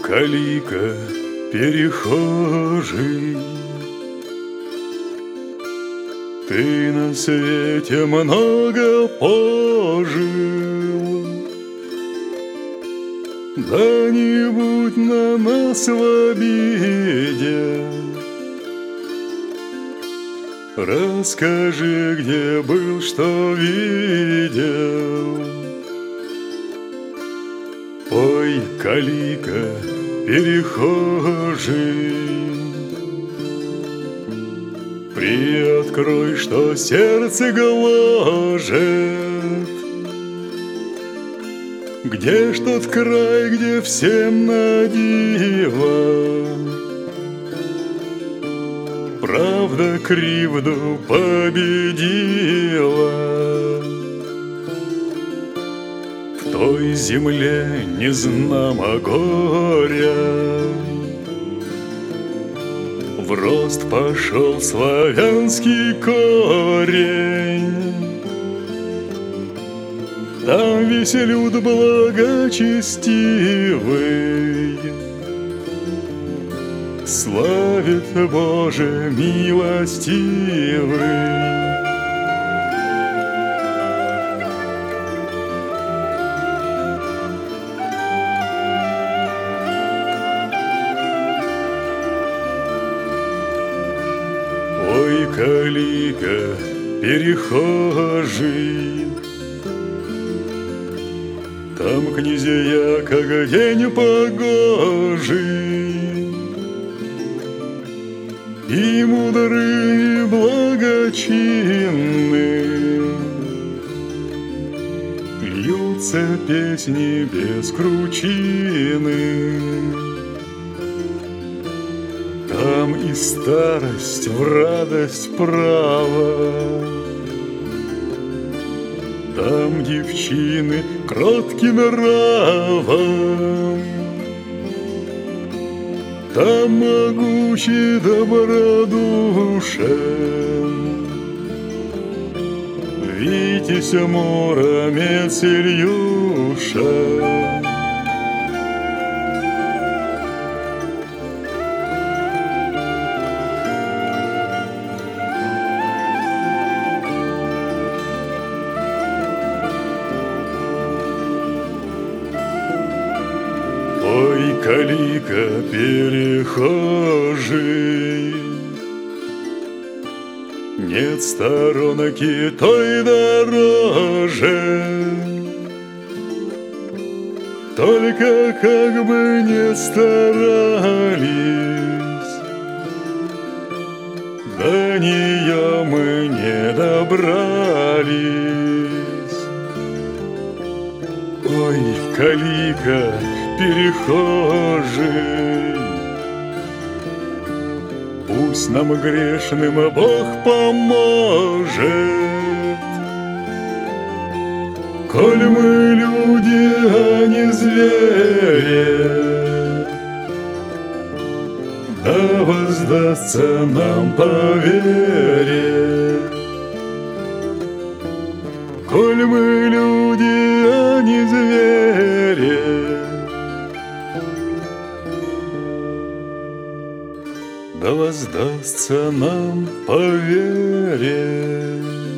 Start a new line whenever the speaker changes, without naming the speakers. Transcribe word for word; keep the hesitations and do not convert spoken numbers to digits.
калика перехожий, ты на свете много пожил, да не будь на нас в обиде. Расскажи, где был, что видел. Ой, калика перехожий, приоткрой, что сердце гложет. Где ж тот край, где всем на диво правда кривду победила? В той земле не знамо горя, в рост пошел славянский корень. Там весь люд благочестивый славит Боже милостивый. Ой, калика перехожий, там князья, как день погожий, и мудрые, и благочинны, льются песни без кручины. Там и старость в радость права, там девчины кротки нравом, там могучий добродушен Витязь Муромец Ильюша. Ой, калика перехожий, нет сторонки той дороже, только как бы не старались, до нее мы не добрались. Ой, калика перехожий, пусть нам грешным Бог поможет, коль мы люди, а не звери, да воздастся нам по вере. Коль мы люди, а не звери, да воздастся нам по вере.